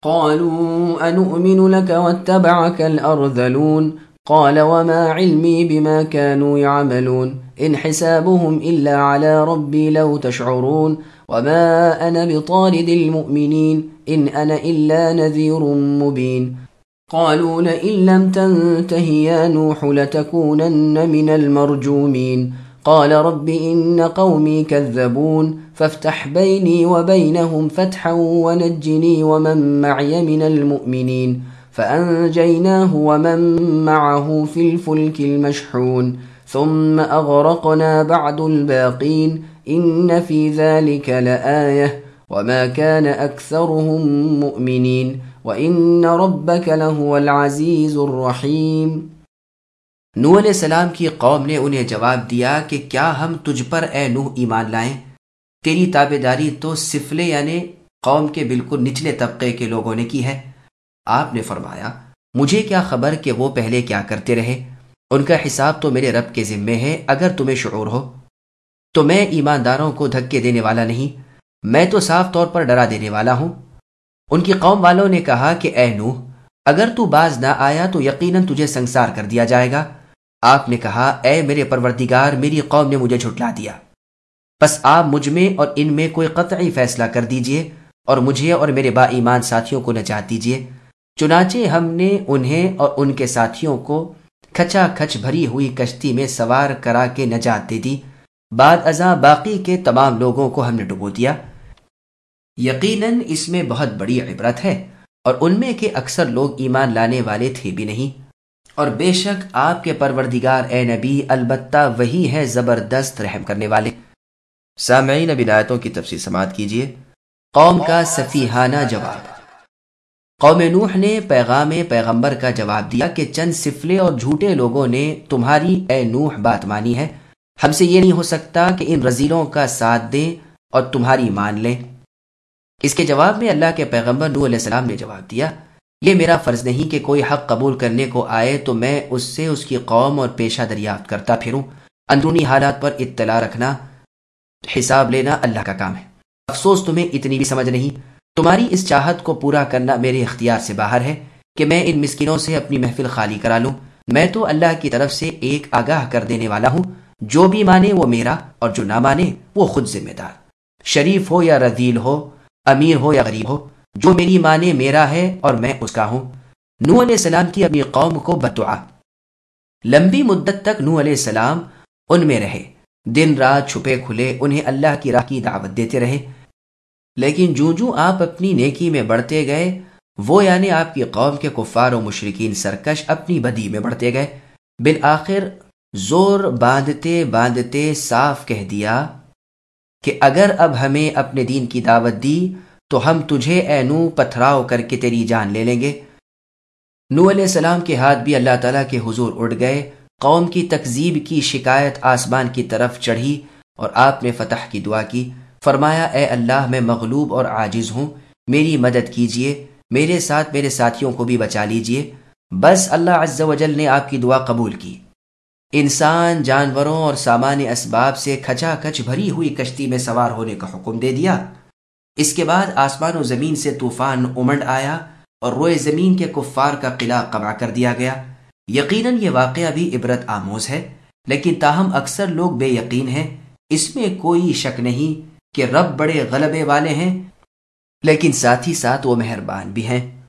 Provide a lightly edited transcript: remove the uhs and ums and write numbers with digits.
قالوا أنؤمن لك واتبعك الأرذلون قال وما علمي بما كانوا يعملون إن حسابهم إلا على ربي لو تشعرون وما أنا بطارد المؤمنين إن أنا إلا نذير مبين قالوا لئن لم تنته يا نوح لتكونن من المرجومين قال رب إن قومي كذبون فافتح بيني وبينهم فتحا ونجني ومن معي من المؤمنين فأنجيناه ومن معه في الفلك المشحون ثم أغرقنا بعد الباقين إن في ذلك لآية وما كان أكثرهم مؤمنين وإن ربك لهو العزيز الرحيم۔ نوح علیہ السلام کی قوم نے انہیں جواب دیا کہ کیا ہم تجھ پر اے نوح ایمان لائیں؟ تیری تابعداری تو سفلے یعنی قوم کے بالکل نچلے طبقے کے لوگوں نے کی ہے۔ آپ نے فرمایا مجھے کیا خبر کہ وہ پہلے کیا کرتے رہے، ان کا حساب تو میرے رب کے ذمے ہے، اگر تمہیں شعور ہو تو میں ایمانداروں کو دھکے دینے والا نہیں، میں تو صاف طور پر ڈرا دینے والا ہوں۔ ان کی قوم والوں نے کہا کہ اے نوح اگر تو باز نہ آیا تو یقیناً تجھے سنسار کر دیا جائے گا۔ آپ نے کہا اے میرے پروردگار میری قوم نے مجھے جھٹلا دیا، پس آپ مجھ میں اور ان میں کوئی قطعی فیصلہ کر دیجئے اور مجھے اور میرے با ایمان ساتھیوں کو نجات دیجئے۔ چنانچہ ہم نے انہیں اور ان کے ساتھیوں کو کھچا کھچ بھری ہوئی کشتی میں سوار کرا کے نجات دے دی، بعد ازاں باقی کے تمام لوگوں کو ہم نے ڈبو دیا۔ یقیناً اس میں بہت بڑی عبرت ہے، اور ان میں کے اکثر لوگ ایمان لانے والے تھے بھی نہیں، اور بے شک آپ کے پروردگار اے نبی البتہ وہی ہے زبردست رحم کرنے والے۔ سامعین اب ان آیتوں کی تفسیر سماعت کیجیے۔ قوم کا سفیہانہ جواب۔ قوم نوح نے پیغام پیغمبر کا جواب دیا کہ چند سفلے اور جھوٹے لوگوں نے تمہاری اے نوح بات مانی ہے، ہم سے یہ نہیں ہو سکتا کہ ان رذیلوں کا ساتھ دیں اور تمہاری مان لیں۔ اس کے جواب میں اللہ کے پیغمبر نوح علیہ السلام نے جواب دیا یہ میرا فرض نہیں کہ کوئی حق قبول کرنے کو آئے تو میں اس سے اس کی قوم اور پیشہ دریافت کرتا پھروں۔ اندرونی حالات پر اطلاع رکھنا، حساب لینا اللہ کا کام ہے۔ افسوس تمہیں اتنی بھی سمجھ نہیں، تمہاری اس چاہت کو پورا کرنا میرے اختیار سے باہر ہے کہ میں ان مسکینوں سے اپنی محفل خالی کرا لوں۔ میں تو اللہ کی طرف سے ایک آگاہ کر دینے والا ہوں، جو بھی مانے وہ میرا اور جو نہ مانے وہ خود ذمہ دار، شریف ہو یا رذیل ہو، امیر ہو یا غریب ہو، جو میری مانے میرا ہے اور میں اس کا ہوں۔ نوح علیہ السلام کی اپنی قوم کو بددعا۔ لمبی مدت تک نوح علیہ السلام ان میں رہے، دن رات چھپے کھلے انہیں اللہ کی راہ کی دعوت دیتے رہے، لیکن جوں آپ اپنی نیکی میں بڑھتے گئے وہ یعنی آپ کی قوم کے کفار و مشرکین سرکش اپنی بدی میں بڑھتے گئے۔ بالآخر زور باندھتے باندھتے صاف کہہ دیا کہ اگر اب ہمیں اپنے دین کی دعوت دی تو ہم تجھے اے نوح پتھراؤ کر کے تیری جان لے لیں گے۔ نوح علیہ السلام کے ہاتھ بھی اللہ تعالیٰ کے حضور اڑ گئے، قوم کی تکذیب کی شکایت آسمان کی طرف چڑھی اور آپ نے فتح کی دعا کی۔ فرمایا اے اللہ میں مغلوب اور عاجز ہوں، میری مدد کیجئے، میرے ساتھ میرے ساتھیوں کو بھی بچا لیجئے۔ بس اللہ عز و جل نے آپ کی دعا قبول کی، انسان جانوروں اور سامان اسباب سے کھچا کھچ بھری ہوئی کشتی میں سوار ہونے کا حکم دے دیا۔ اس کے بعد آسمان و زمین سے طوفان امنڈ آیا اور روئے زمین کے کفار کا قلعہ قمع کر دیا گیا۔ یقیناً یہ واقعہ بھی عبرت آموز ہے، لیکن تاہم اکثر لوگ بے یقین ہیں۔ اس میں کوئی شک نہیں کہ رب بڑے غلبے والے ہیں، لیکن ساتھ ہی ساتھ وہ مہربان بھی ہیں۔